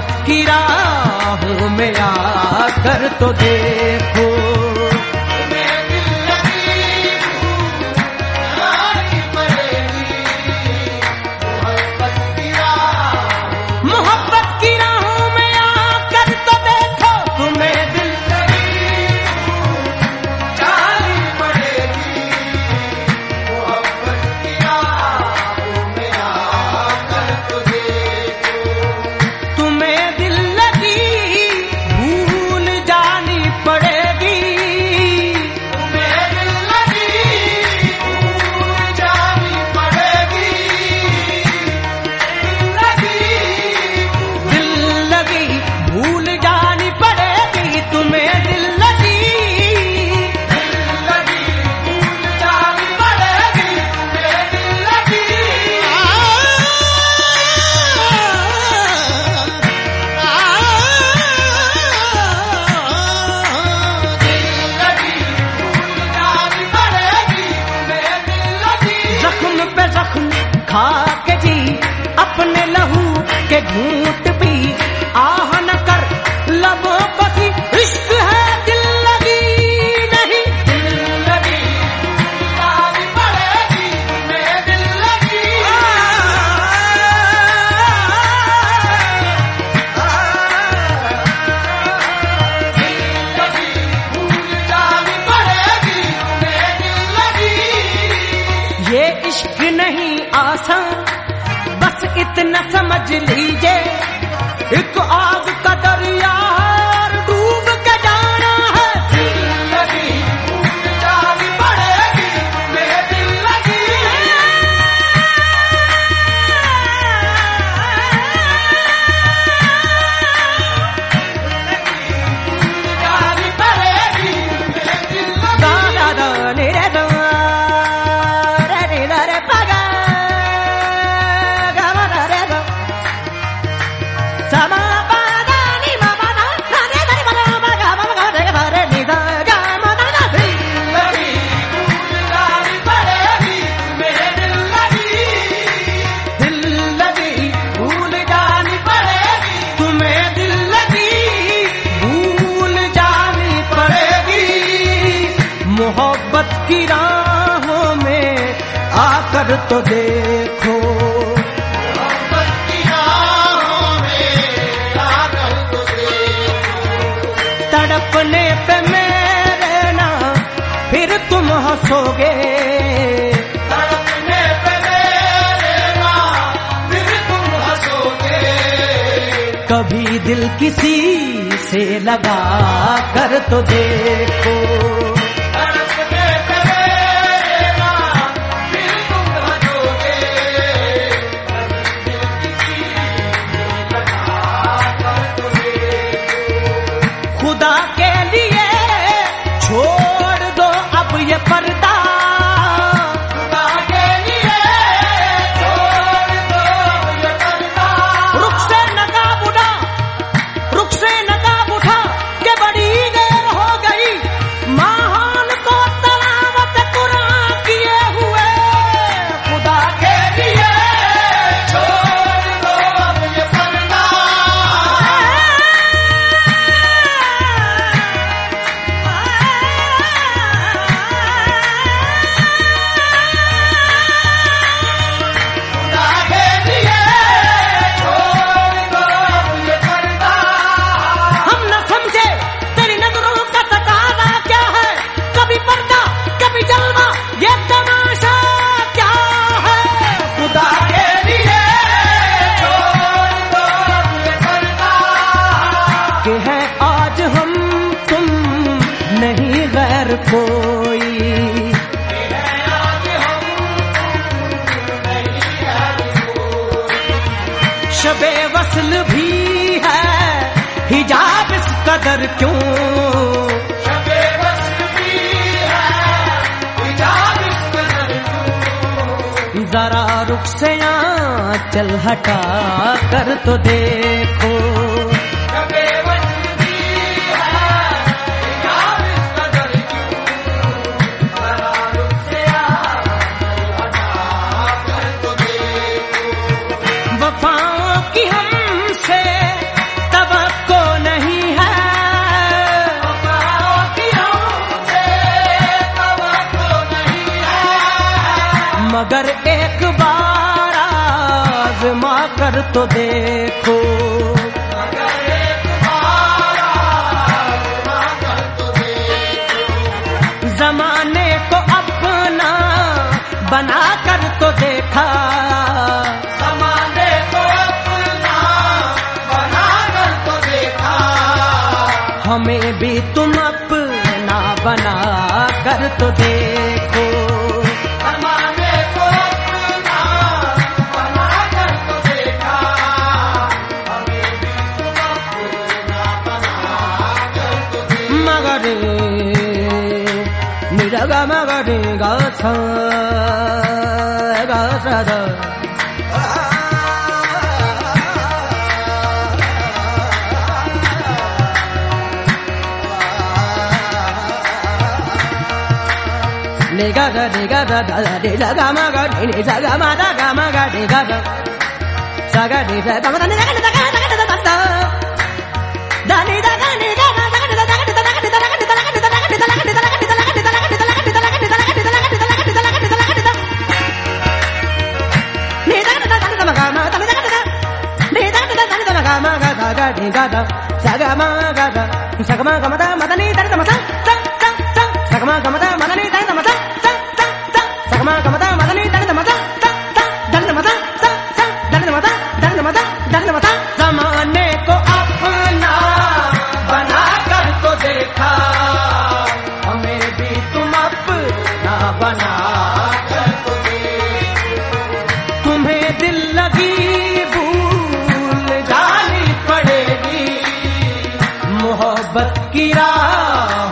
की राहों में आकर तो देखो। खाके जी अपने लहू के घूंट भी आह न कर लबों को सी इश्क है दिल लगी नहीं दिल लगी याद पड़ेगी तुम्हें दिल लगी भूल जानी पड़ेगी तुम्हें दिल लगी। ये इश्क नहीं आसान बस इतना समझ लीजिए एक आग का दरिया है डूब के जाना है। दिल लगी भूल जानी पड़ेगी तुम्हें दिल लगी भूल जानी पड़ेगी तुम्हें दिल लगी। दादा दाने रे मोहब्बत की राहों में आकर तो देखो। मोहब्बत की राहों में आकर तो देखो। तड़पने पे मेरे ना फिर तुम हंसोगे तड़पने पे मेरे ना फिर तुम हंसोगे। कभी दिल किसी से लगा कर तो देखो खुदा के लिए छोड़ दो अब ये पर्दा। खुदा के लिए छोड़ दो ये पर्दा। रुख से नकाब उठा रुख से नकाब उठा के बड़ी देर हो गई महान को तलावत कुरान किए हुए। खुदा के लिए छोड़ दो अब ये पर्दा। आज हम तुम नहीं गैर कोई शबे वस्ल भी है हिजाब इस कदर क्यों। शबे वस्ल भी है हिजाब इस कदर क्यों। जरा रुख से आंचल हटा कर तो देखो। कर तो देखो। जमाने को अपना बना कर तो देखा, जमाने को अपना बना कर तो देखा, हमें भी तुम अपना बना कर तो देखो। जमाने को अपना बना कर तो देखा, हमें भी तुम अपना बना कर तो देखा। मगर निरगा मगरे गा सा दा ने गा दा दे गा मा गा ने सा गा मा गा दे गा दा सा गा दे गा मा दा ने गा दा दा ने दा गा ने गा दा gada sagama gada sagama gamada madani darda mata sagama gamada madani darda mata sagama gamada madani darda mata darda mata darda mata darda mata darda mata। जमाने को अपना बना कर तो देखा, हमें भी तुम अपना बना कर तो देखो। तुम्हें दिल लगी जानी पड़ेगी मोहब्बत की राह